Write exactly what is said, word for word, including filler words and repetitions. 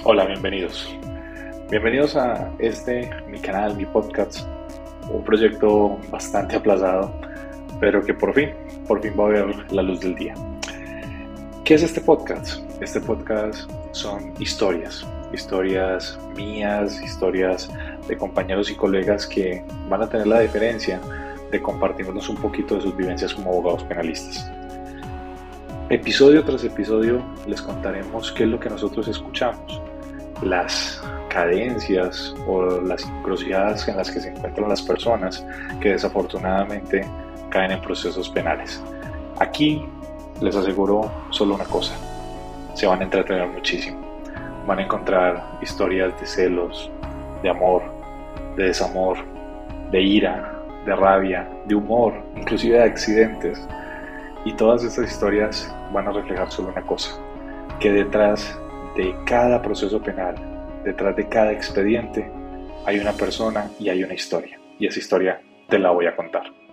Hola, bienvenidos. Bienvenidos a este, mi canal, mi podcast, un proyecto bastante aplazado, pero que por fin, por fin va a ver la luz del día. ¿Qué es este podcast? Este podcast son historias, historias mías, historias de compañeros y colegas que van a tener la diferencia de compartirnos un poquito de sus vivencias como abogados penalistas. Episodio tras episodio les contaremos qué es lo que nosotros escuchamos, las cadencias o las encrucijadas en las que se encuentran las personas que desafortunadamente caen en procesos penales. Aquí les aseguro solo una cosa: se van a entretener muchísimo. Van a encontrar historias de celos, de amor, de desamor, de ira, de rabia, de humor, inclusive de accidentes. Y todas estas historias van a reflejar solo una cosa: que detrás de cada proceso penal, detrás de cada expediente, hay una persona y hay una historia. Y esa historia te la voy a contar.